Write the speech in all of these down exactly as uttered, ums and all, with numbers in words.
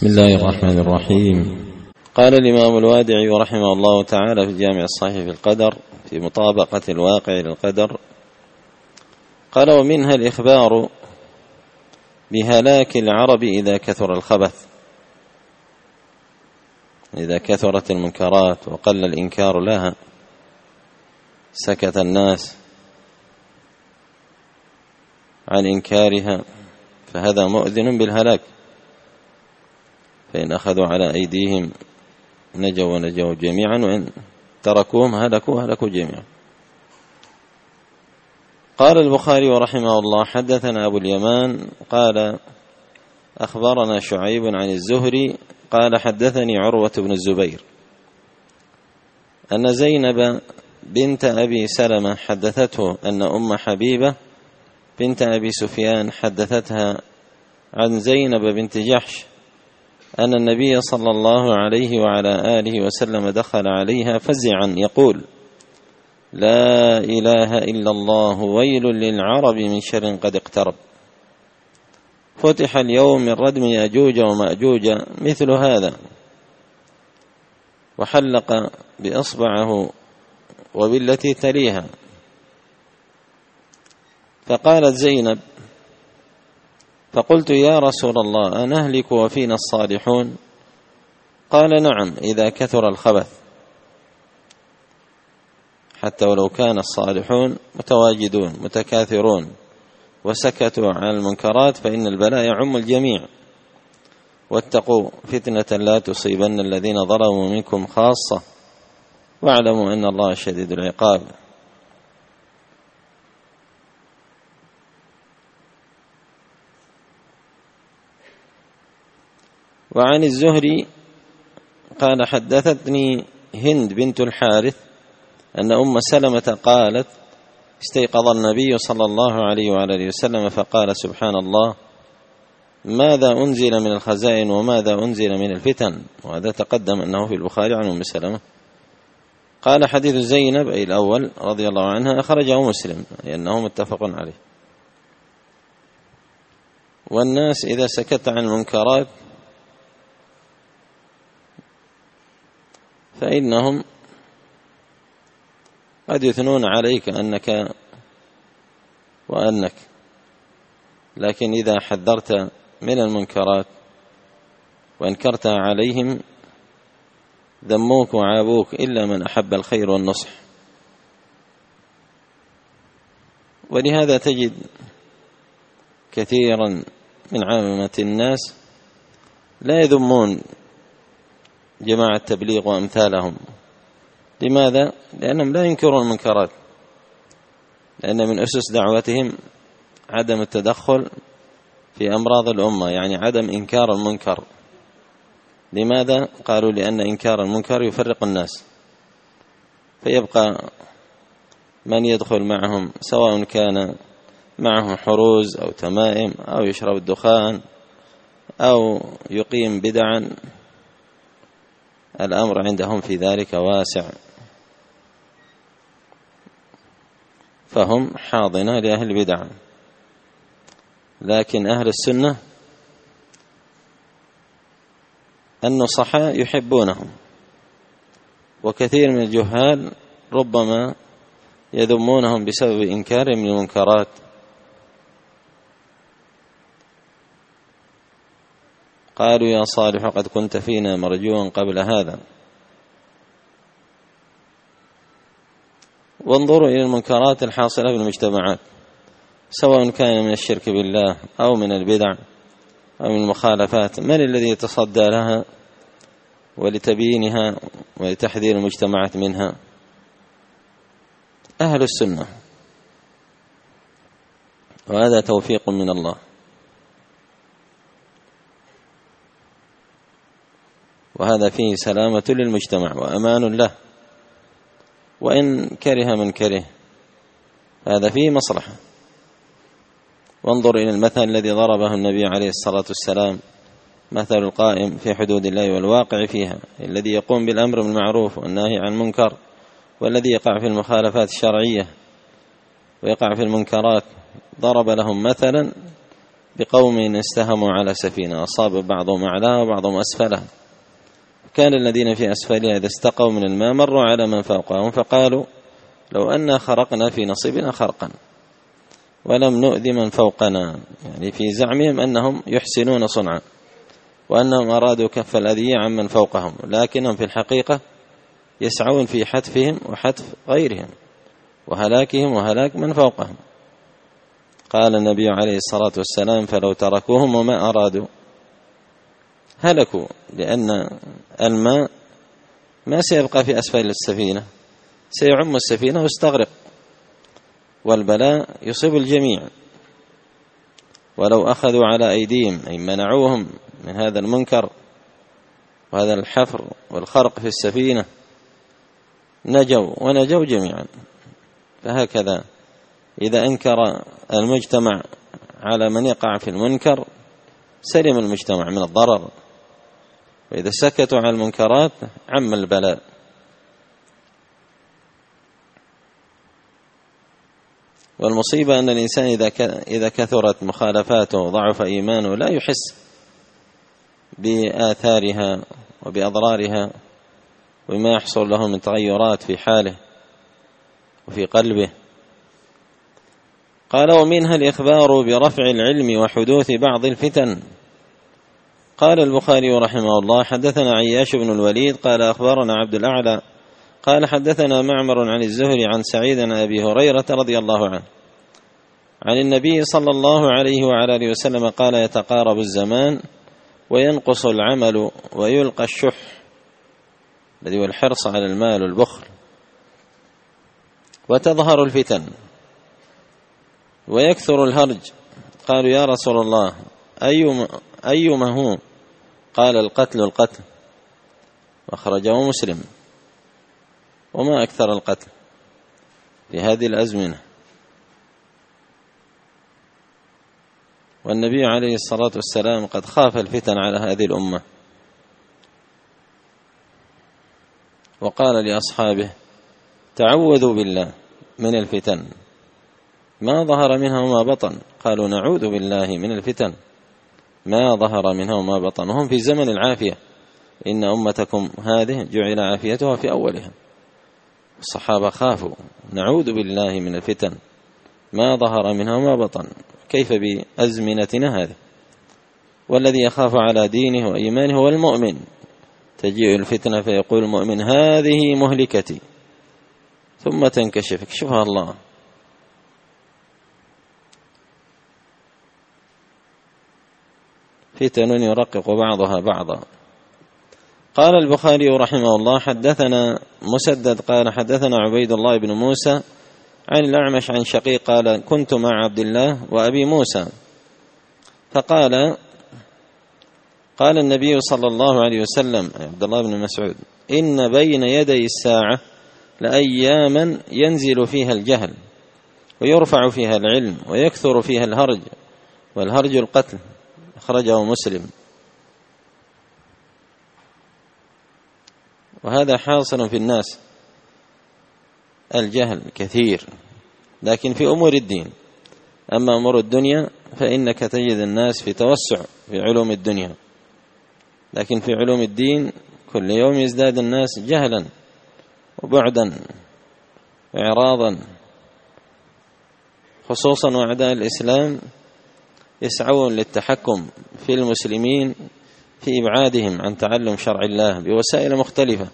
بسم الله الرحمن الرحيم. قال الإمام الوادعي رحمه الله تعالى في الجامع الصحيح في القدر في مطابقة الواقع للقدر، قال: ومنها الإخبار بهلاك العرب إذا كثر الخبث، إذا كثرت المنكرات وقل الإنكار لها سكت الناس عن إنكارها، فهذا مؤذن بالهلاك، فإن أخذوا على أيديهم نجوا ونجوا جميعا، وإن تركوهم هلكوا هلكوا جميعا. قال البخاري رحمه الله: حدثنا أبو اليمان قال أخبرنا شعيب عن الزهري قال حدثني عروة بن الزبير أن زينب بنت أبي سلمة حدثته أن أم حبيبة بنت أبي سفيان حدثتها عن زينب بنت جحش أن النبي صلى الله عليه وعلى آله وسلم دخل عليها فزعا يقول: لا إله إلا الله، ويل للعرب من شر قد اقترب. فتح اليوم من ردم يأجوج ومأجوج مثل هذا، وحلق بإصبعه وبالتي تليها. فقالت زينب: فقلت: يا رسول الله، أنهلك وفينا الصالحون؟ قال: نعم، إذا كثر الخبث، حتى ولو كان الصالحون متواجدون متكاثرون وسكتوا عن المنكرات فإن البلاء يعم الجميع. واتقوا فتنة لا تصيبن الذين ظلموا منكم خاصة، واعلموا أن الله شديد العقاب. وعن الزهري قال حدثتني هند بنت الحارث أن أم سلمة قالت: استيقظ النبي صلى الله عليه وعلى وسلم فقال: سبحان الله، ماذا أنزل من الخزائن وماذا أنزل من الفتن. وهذا تقدم أنه في البخاري عن أم سلمة. قال: حديث زينب أي الأول رضي الله عنها أخرجه مسلم، لأنه متفق عليه. والناس إذا سكت عن المنكرات فإنهم قد يثنون عليك أنك وأنك، لكن إذا حذرت من المنكرات وانكرتها عليهم ذموك وعابوك إلا من أحب الخير والنصح. ولهذا تجد كثيرا من عامة الناس لا يذمون جماعة التبليغ وأمثالهم. لماذا؟ لأنهم لا ينكرون المنكرات، لأن من أسس دعوتهم عدم التدخل في أمراض الأمة، يعني عدم إنكار المنكر. لماذا؟ قالوا: لأن إنكار المنكر يفرق الناس، فيبقى من يدخل معهم سواء كان معه حروز أو تمائم أو يشرب الدخان أو يقيم بدعا، الأمر عندهم في ذلك واسع، فهم حاضنة لأهل البدع. لكن أهل السنة النصحاء يحبونهم، وكثير من الجهال ربما يذمونهم بسبب إنكارهم للمنكرات. قالوا: يا صالح، قد كنت فينا مرجوا قبل هذا. وانظروا إلى المنكرات الحاصلة في المجتمعات، سواء كان من الشرك بالله أو من البدع أو من المخالفات، من الذي يتصدى لها ولتبيينها ولتحذير المجتمعات منها؟ أهل السنة، وهذا توفيق من الله. وهذا فيه سلامة للمجتمع وأمان له، وإن كره من كره هذا فيه مصلحة. وانظر إلى المثل الذي ضربه النبي عليه الصلاة والسلام، مثل القائم في حدود الله والواقع فيها، الذي يقوم بالأمر بالمعروف والنهي عن المنكر، والذي يقع في المخالفات الشرعية ويقع في المنكرات. ضرب لهم مثلا بقوم استهموا على سفينة أصاب بعضهم أعلاها وبعضهم أسفلها، كان الذين في أسفلها إذا استقوا من الماء مروا على من فوقهم فقالوا لو أن خرقنا في نصيبنا خرقا ولم نؤذي من فوقنا، يعني في زعمهم أنهم يحسنون صنعا وأنهم أرادوا كف الأذية عن من فوقهم، لكنهم في الحقيقة يسعون في حتفهم وحتف غيرهم وهلاكهم وهلاك من فوقهم. قال النبي عليه الصلاة والسلام فلو تركوهم وما أرادوا هلكوا، لأن الماء ما سيبقى في أسفل السفينة، سيعم السفينة ويستغرق، والبلاء يصيب الجميع. ولو أخذوا على أيديهم أي منعوهم من هذا المنكر وهذا الحفر والخرق في السفينة نجوا ونجوا جميعا. فهكذا إذا أنكر المجتمع على من يقع في المنكر سلم المجتمع من الضرر، وإذا سكتوا عن المنكرات عم البلاء. والمصيبة أن الإنسان إذا كثرت مخالفاته وضعف إيمانه لا يحس بآثارها وبأضرارها وما يحصل له من تغيرات في حاله وفي قلبه. قال ومنها الإخبار برفع العلم وحدوث بعض الفتن. قال البخاري رحمه الله حدثنا عياش بن الوليد قال أخبرنا عبد الأعلى قال حدثنا معمر عن الزهري عن سعيد عن أبي هريرة رضي الله عنه عن النبي صلى الله عليه وعلى آله وسلم قال يتقارب الزمان وينقص العمل ويلقى الشح الذي هو الحرص على المال والبخل، وتظهر الفتن ويكثر الهرج. قالوا يا رسول الله أيما, أيما هو؟ قال القتل القتل، وأخرجه مسلم. وما أكثر القتل في هذه الأزمنة، والنبي عليه الصلاة والسلام قد خاف الفتن على هذه الأمة، وقال لأصحابه تعوذوا بالله من الفتن ما ظهر منها وما بطن. قالوا نعوذ بالله من الفتن ما ظهر منها وما بطن، وهم في زمن العافية، إن أمتكم هذه جعل عافيتها في أولها. الصحابة خافوا نعوذ بالله من الفتن ما ظهر منها وما بطن، كيف بأزمنتنا هذه؟ والذي يخاف على دينه وإيمانه هو المؤمن. تجيء الفتنة فيقول المؤمن هذه مهلكتي، ثم تنكشف يكشفها الله. فتن يرقق بعضها بعضا. قال البخاري رحمه الله حدثنا مسدد قال حدثنا عبيد الله بن موسى عن الأعمش عن شقيق قال كنت مع عبد الله وأبي موسى فقال قال النبي صلى الله عليه وسلم عبد الله بن مسعود إن بين يدي الساعة لأياما ينزل فيها الجهل ويرفع فيها العلم ويكثر فيها الهرج، والهرج القتل، أخرجه مسلم. وهذا حاصل في الناس، الجهل كثير، لكن في أمور الدين. أما أمور الدنيا فإنك تجد الناس في توسع في علوم الدنيا، لكن في علوم الدين كل يوم يزداد الناس جهلا وبعدا وإعراضا، خصوصا وأعداء الإسلام يسعون للتحكم في المسلمين في إبعادهم عن تعلم شرع الله بوسائل مختلفة،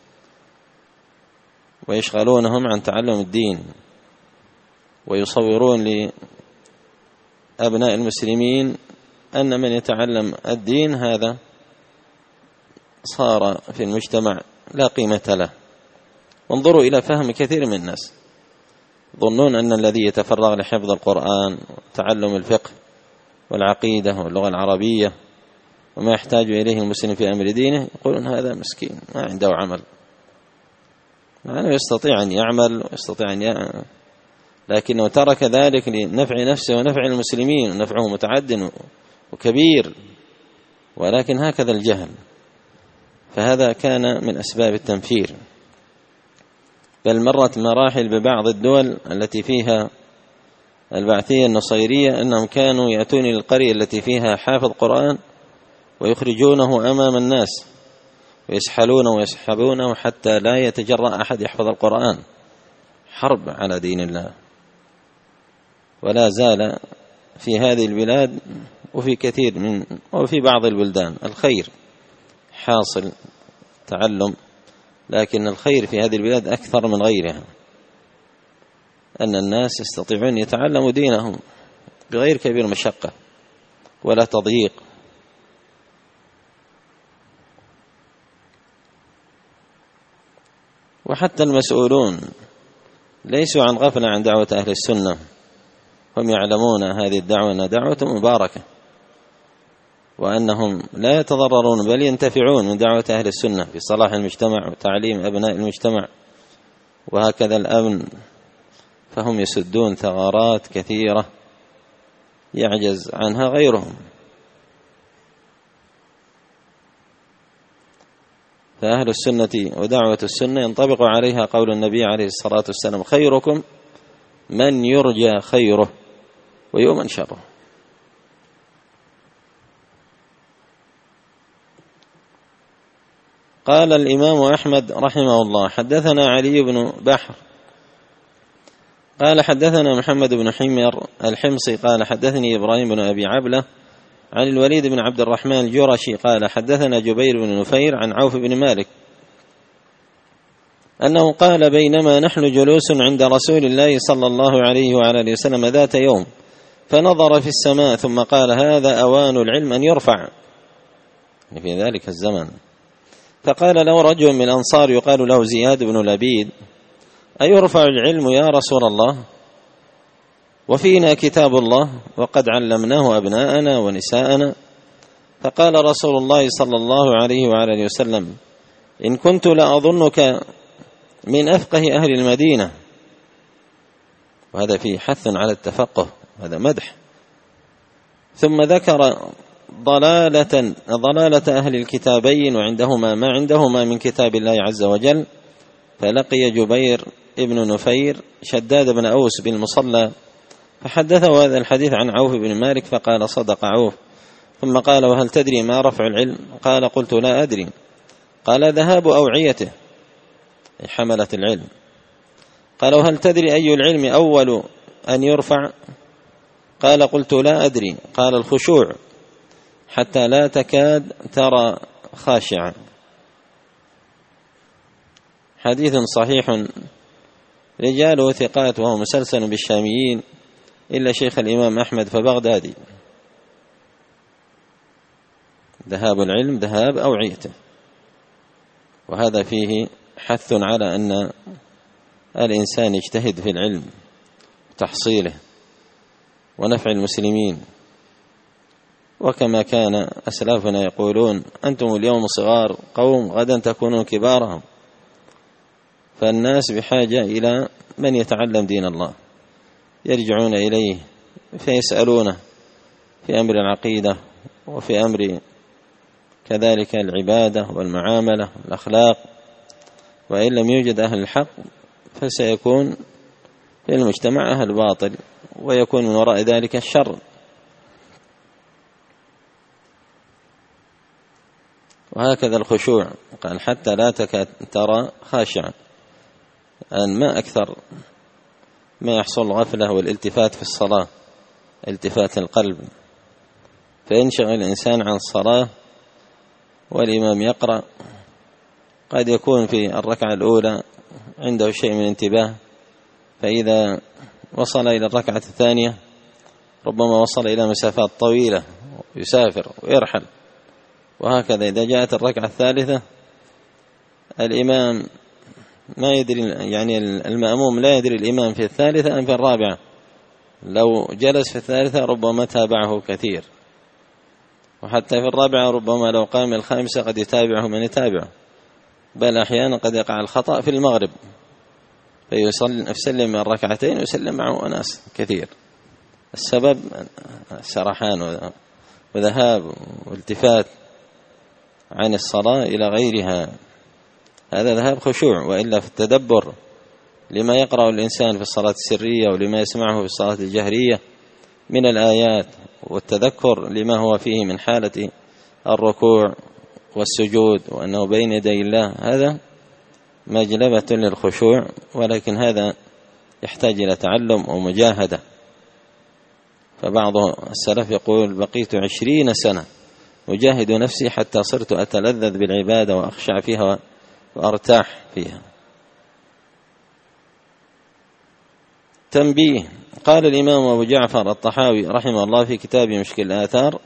ويشغلونهم عن تعلم الدين، ويصورون لأبناء المسلمين أن من يتعلم الدين هذا صار في المجتمع لا قيمة له. وانظروا إلى فهم كثير من الناس، ظنون أن الذي يتفرغ لحفظ القرآن وتعلم الفقه والعقيدة واللغة العربية وما يحتاج إليه المسلم في أمر دينه يقولون هذا مسكين ما عنده عمل، معناه يستطيع أن يعمل ويستطيع أن يعمل، لكنه ترك ذلك لنفع نفسه ونفع المسلمين، ونفعه متعد وكبير، ولكن هكذا الجهل. فهذا كان من أسباب التنفير، بل مرت مراحل ببعض الدول التي فيها البعثية النصيرية أنهم كانوا يأتون إلى القرية التي فيها حافظ قرآن ويخرجونه أمام الناس ويسحلونه ويسحبونه حتى لا يتجرأ أحد يحفظ القرآن. حرب على دين الله. ولا زال في هذه البلاد وفي كثير من وفي بعض البلدان الخير حاصل تعلم، لكن الخير في هذه البلاد أكثر من غيرها، أن الناس يستطيعون يتعلموا دينهم بغير كبير مشقة ولا تضييق. وحتى المسؤولون ليسوا عن غفلة عن دعوة أهل السنة، هم يعلمون هذه الدعوة أنها دعوة مباركة، وأنهم لا يتضررون بل ينتفعون من دعوة أهل السنة في صلاح المجتمع وتعليم أبناء المجتمع، وهكذا الأمن، فهم يسدون ثغرات كثيرة يعجز عنها غيرهم. فأهل السنة ودعوة السنة ينطبق عليها قول النبي عليه الصلاة والسلام: خيركم من يرجى خيره ويؤمن شره. قال الإمام أحمد رحمه الله: حدثنا علي بن بحر قال حدثنا محمد بن حمير الحمصي قال حدثني إبراهيم بن أبي عبلة عن الوليد بن عبد الرحمن الجرشي قال حدثنا جبير بن نفير عن عوف بن مالك أنه قال: بينما نحن جلوس عند رسول الله صلى الله عليه وعلى آله وسلم ذات يوم فنظر في السماء ثم قال: هذا أوان العلم أن يرفع، في ذلك الزمن. فقال له رجل من الأنصار يقال له زياد بن لبيد: أيرفع العلم يا رسول الله وفينا كتاب الله وقد علمناه أبناءنا ونساءنا؟ فقال رسول الله صلى الله عليه وعلى آله وسلم: إن كنت لأظنك من أفقه أهل المدينة. وهذا فيه حث على التفقه، هذا مدح. ثم ذكر ضلالة ضلالة أهل الكتابين وعندهما ما عندهما من كتاب الله عز وجل. فلقي جبير ابن نفير شداد بن أوس بالمصلى فحدثه هذا الحديث عن عوف بن مالك فقال: صدق عوف. ثم قال: وهل تدري ما رفع العلم؟ قال: قلت: لا أدري. قال: ذهاب أوعيته، حملة العلم. قال: وهل تدري أي العلم أول أن يرفع؟ قال: قلت: لا أدري. قال: الخشوع حتى لا تكاد ترى خاشعا. حديث صحيح رجاله ثقات وهو مسلسل بالشاميين إلا شيخ الإمام أحمد فبغدادي. ذهاب العلم ذهاب أوعيته، وهذا فيه حث على أن الإنسان يجتهد في العلم وتحصيله ونفع المسلمين. وكما كان أسلافنا يقولون: أنتم اليوم صغار قوم غدا تكونون كبارهم. فالناس بحاجة إلى من يتعلم دين الله يرجعون إليه فيسألونه في أمر العقيدة وفي أمر كذلك العبادة والمعاملة والأخلاق. وإن لم يوجد أهل الحق فسيكون في المجتمع أهل باطل ويكون من وراء ذلك الشر. وهكذا الخشوع قال: حتى لا تكاد ترى خاشعا، أن ما أكثر ما يحصل غفلة والالتفات في الصلاة، التفات القلب، فينشغل الإنسان عن الصلاة والإمام يقرأ، قد يكون في الركعة الأولى عنده شيء من انتباه، فإذا وصل إلى الركعة الثانية ربما وصل إلى مسافات طويلة يسافر ويرحل. وهكذا إذا جاءت الركعة الثالثة الإمام ما يدري، يعني المأموم لا يدري الإمام في الثالثة أم في الرابعة، لو جلس في الثالثة ربما تابعه كثير، وحتى في الرابعة ربما لو قام الخامسة قد يتابعه من يتابعه، بل أحيانا قد يقع الخطأ في المغرب فيسلم من الركعتين ويسلم معه أناس كثير. السبب سرحان وذهاب والتفات عن الصلاة إلى غيرها، هذا ذهاب خشوع. وإلا في التدبر لما يقرأ الإنسان في الصلاة السرية ولما يسمعه في الصلاة الجهرية من الآيات، والتذكر لما هو فيه من حالة الركوع والسجود وأنه بين يدي الله، هذا مجلبة للخشوع، ولكن هذا يحتاج إلى تعلم ومجاهدة. فبعض السلف يقول: بقيت عشرين سنة أجاهد نفسي حتى صرت أتلذذ بالعبادة وأخشع فيها وأرتاح فيها. تنبيه: قال الإمام أبو جعفر الطحاوي رحمه الله في كتاب مشكل الآثار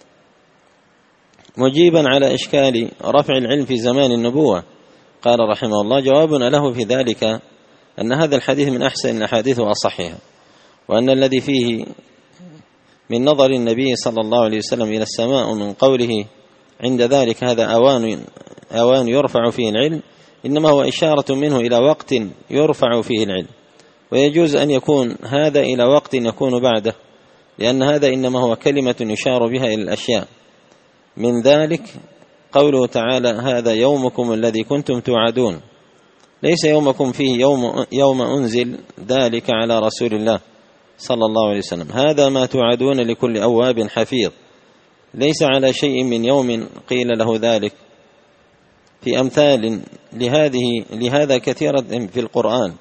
مجيبا على إشكال رفع العلم في زمان النبوة، قال رحمه الله: جوابنا له في ذلك أن هذا الحديث من أحسن الأحاديث وأصحها، وأن الذي فيه من نظر النبي صلى الله عليه وسلم إلى السماء من قوله عند ذلك هذا أوان أوان يرفع فيه العلم، إنما هو إشارة منه إلى وقت يرفع فيه العلم، ويجوز أن يكون هذا إلى وقت يكون بعده، لأن هذا إنما هو كلمة يشار بها إلى الأشياء. من ذلك قوله تعالى: هذا يومكم الذي كنتم توعدون، ليس يومكم فيه يوم, يوم أنزل ذلك على رسول الله صلى الله عليه وسلم، هذا ما توعدون لكل أواب حفيظ، ليس على شيء من يوم قيل له ذلك. في أمثال لهذه لهذا كثيرة في القرآن،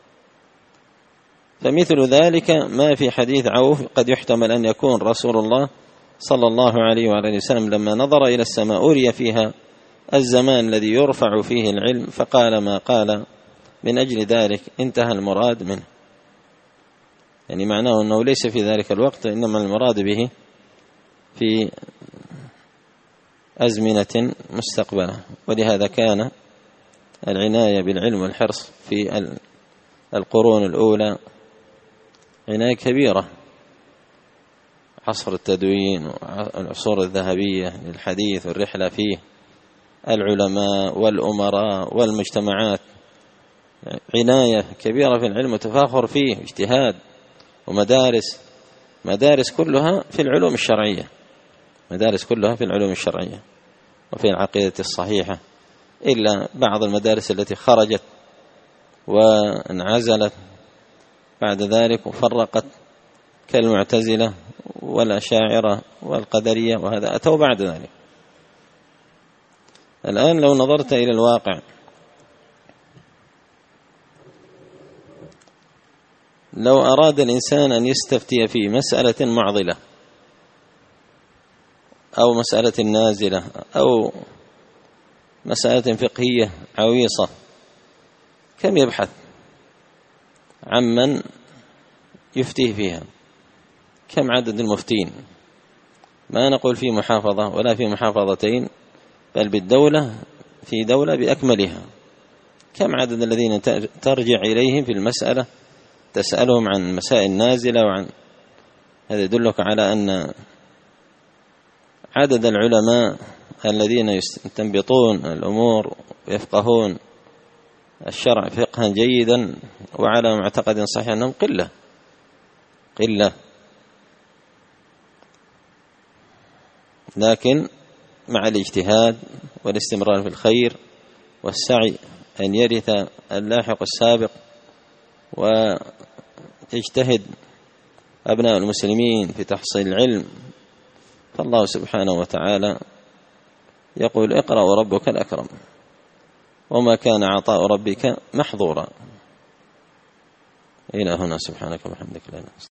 فمثل ذلك ما في حديث عوف قد يحتمل أن يكون رسول الله صلى الله عليه وعلى وسلم لما نظر إلى السماء أري فيها الزمان الذي يرفع فيه العلم فقال ما قال، من أجل ذلك انتهى المراد منه. يعني معناه أنه ليس في ذلك الوقت، إنما المراد به في أزمنة مستقبلة. ولهذا كان العناية بالعلم والحرص في القرون الأولى عناية كبيرة، عصر التدوين والعصور الذهبية للحديث والرحلة فيه، العلماء والأمراء والمجتمعات، عناية كبيرة في العلم وتفاخر فيه، اجتهاد ومدارس، مدارس كلها في العلوم الشرعية، مدارس كلها في العلوم الشرعية وفي العقيدة الصحيحة، إلا بعض المدارس التي خرجت وانعزلت بعد ذلك وفرقت كالمعتزلة والأشاعرة والقدرية، وهذا أتوا بعد ذلك. الآن لو نظرت إلى الواقع، لو أراد الإنسان أن يستفتي في مسألة معضلة أو مسألة نازلة أو مسألة فقهية عويصة، كم يبحث عمن يفتيه فيها؟ كم عدد المفتين؟ ما نقول في محافظة ولا في محافظتين، بل بالدولة، في دولة بأكملها، كم عدد الذين ترجع إليهم في المسألة تسألهم عن مسائل نازلة وعن هذا؟ يدلك على أن عدد العلماء الذين يستنبطون الأمور ويفقهون الشرع فقها جيدا وعلى معتقد صحيح أنهم قلة قلة لكن مع الاجتهاد والاستمرار في الخير والسعي أن يرث اللاحق السابق، ويجتهد أبناء المسلمين في تحصيل العلم، فالله سبحانه وتعالى يقول: اقرأ وربك الأكرم، وما كان عطاء ربك محظورا. إلى هنا، سبحانك وبحمدك لا إله إلا أنت.